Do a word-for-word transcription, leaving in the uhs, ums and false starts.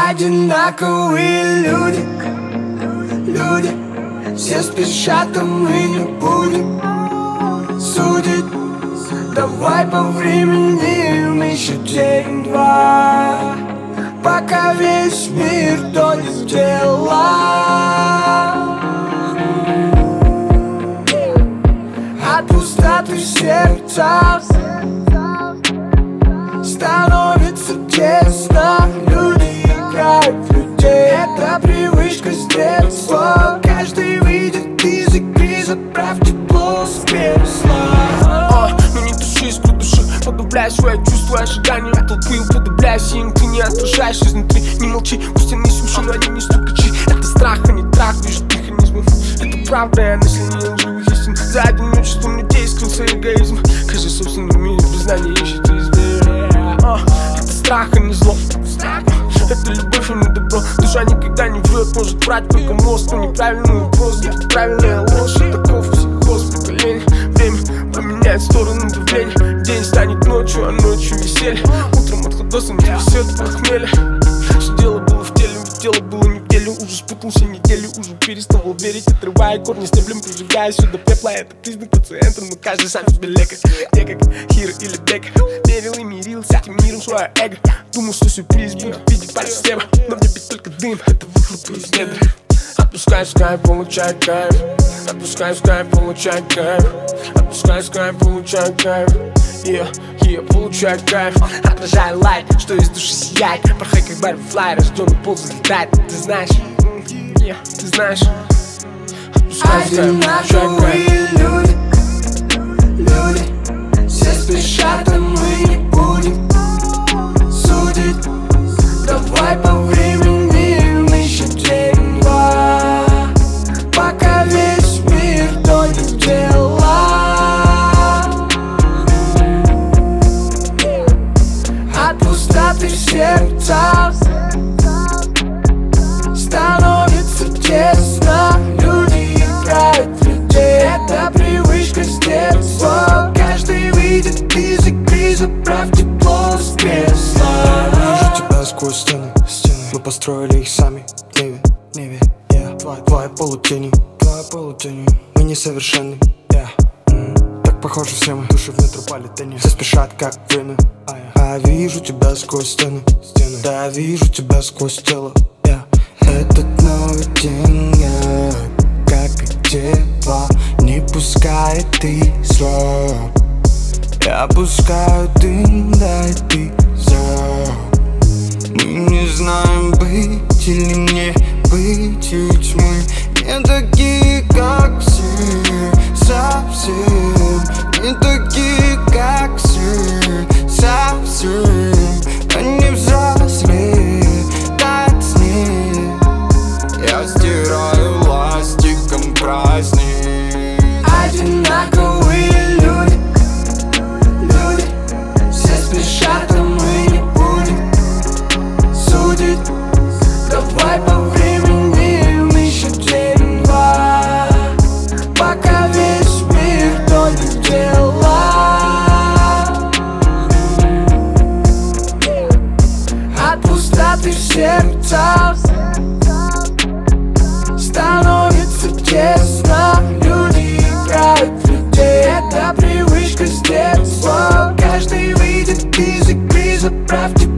Одинаковые люди, люди, все спешат, а мы не будем судить. Давай повременим еще день-два, пока весь мир тонет в дела. От пустоты в сердцах становится тесно. Люди играют в людей, это привычка с детства. Каждый выйдет из игры, забрав тепло с кресла. А, ну не души, искру души, подавляй свои чувства, ожиданием толпы, уподобляйся им, ты не отражаешься изнутри. Не молчи, пусть они суши, но они не стукачи. Это страх, а не трах, вижу механизмов. Это правда, я наследие лживых истин. За одиночеством людей скрылся эгоизм. Каждый в собственном мире признание ищет измерения. А, это страх, а не зло. Это любовь, а не добро. Душа никогда не врет, может врать только мозг. Но неправильный вопрос, где правильная ложь. Таков психоз поколения. Время поменяет сторону давления. День станет ночью, а ночью веселье. Утром от ходоса не трясет похмелье. Что дело было в теле, ведь тело было не в теле. Уже спутался неделю, уже перестал верить. Отрывая корни стеблем, прижигая все до пепла. Это признак пациента, но каждый сам себе лекарь. Я как Хир или Бек, верил и мирил с этим миром свое эго. Думал, что сюрприз будет в виде пальцев с неба, но в небе только дым, это выхлопы из недр. Отпускай скай, получай кайф. Отпускай скай, получай кайф. Отпускай скай, получай кайф. Yeah, yeah, получай кайф. Отражай лайт, что из души сияет. Порхай как барфлай, рожденный пол взлетает. Ты знаешь, yeah, ты знаешь. Отпускай скай, получай кайф. Люди, люди, все спешат, а мы не будем судить. Давай повременим еще день-два, пока весь мир тонет в дела. От пустоты в сердцах становится тесно. Люди играют в людей, это привычка с детства. Каждый выйдет из игры, забрав тепло с кресла. Вижу тебя сквозь стены, стены. Мы построили их сами в небе, небе, yeah. Твои, твои полутени, твои полутени. Мы несовершенны, yeah. mm. Так похожи все мы, души в метрополитене. Все спешат, как время, а я, а вижу тебя сквозь стены, стены. Да, я вижу тебя сквозь тело, yeah. Этот новый день, yeah, как и тело, не пускает ты слов. Я пускаю дым, дай ты зов. Мы не знаем, быть или не быть, ведь мы не такие, как все, совсем. Не такие, как все, совсем. Они взрослее, как снег. Я стираю ластиком праздник. Одинаковые люди, люди, все спешат, а мы не будем судить. Давай повременим еще день-два, пока весь мир тонет в дела. От пустоты в сердцах становится тесно. Люди играют в людей, это привычка с детства. Каждый выйдет из игры, забрав тепло